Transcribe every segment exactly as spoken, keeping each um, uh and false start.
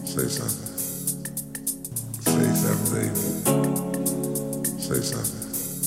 Say something. Say something, baby. Say something.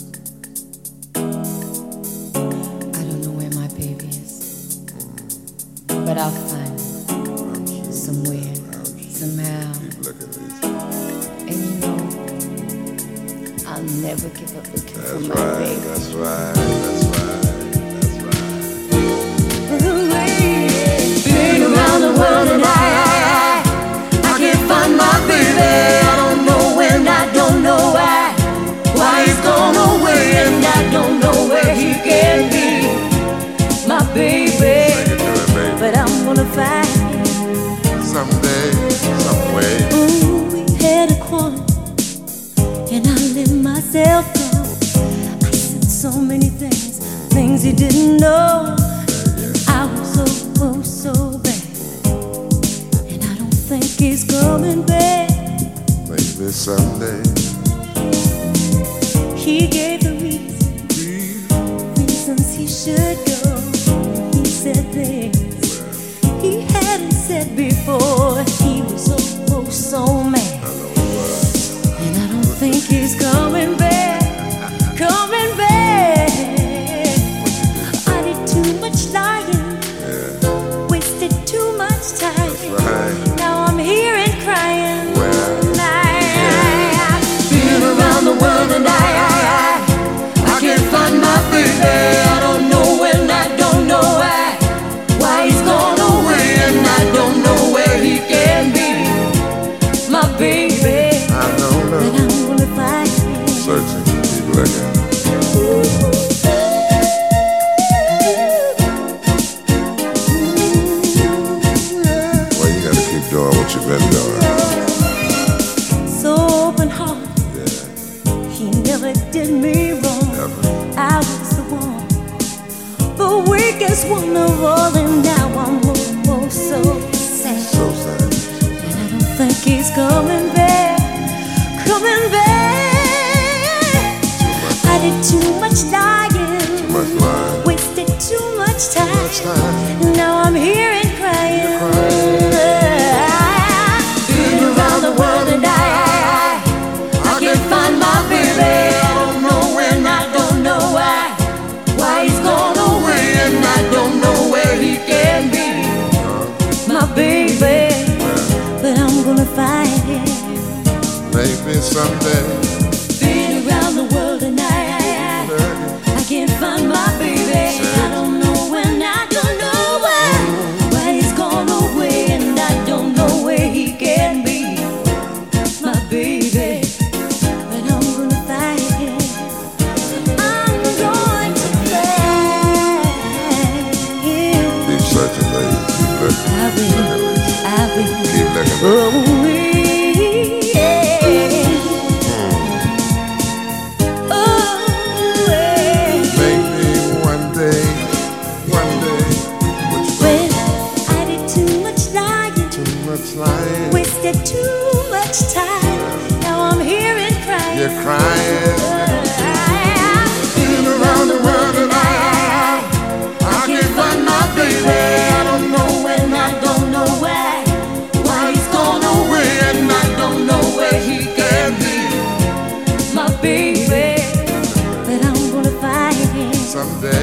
I don't know where my baby is, but I'll find him somewhere, somehow. Keep looking at these. And you know, I'll never give up looking That's for my right, baby. that's right, that's right, that's right. Been around the world and I, I, I, I can't find my baby. I don't know when, I don't know why, why he's gone away, and I don't know where he can be. My baby, Make it do it, baby. but I'm gonna find him Someday, some way. Ooh, we had a quarrel, and I let myself go. I said so many things, things he didn't know. I was so, oh, so bad, and I don't think he's coming back. Maybe someday. He gave the reason, reasons he should go. He said things he hadn't said before. He was so, oh, so mad, and I don't think he's coming back, coming back. I did too much lying, wasted too much time. Right. Now I'm here and crying. Well, I, I've been around the world and I, I, I, I can't find my baby. I don't know when, I don't know why, why he's gone away, and I don't know where he can be. My baby, I don't but know. I'm gonna find him. Searching, keep looking. Well, you gotta keep doing what you've been doing. So open heart, Yeah, he never did me wrong. never. I was the one, the weakest one of all, and now I'm oh, oh, so sad. So sad. And I don't think he's coming back, coming back. I did too much lying, Too much lying. wasted too much time. much time. Now I'm here and crying. You're crying. Been around the world and I, I, I, I can't find my baby. I don't know when, I don't know why, why he's gone away, and I don't know where he can be. My baby, but I'm gonna find him. Maybe someday. Been around the world and I, I, I, I can't find my baby. I don't know when, I don't know why, why he's gone away, and I don't know where he can be. My baby, but I'm gonna find him. I'm going to find him. Keep searching, baby. Keep looking. I will, I will. Keep looking. Oh, yeah. Oh, yeah. Maybe one day, one day, what you When I did too much lying, too much lying. wasted too much time. Now I'm here and crying. You're crying. Been around the world and I, I, I can't find my baby. I don't know when, I don't know why, why he's gone away, and I don't know where he can be. My baby, but I'm gonna find him. Someday.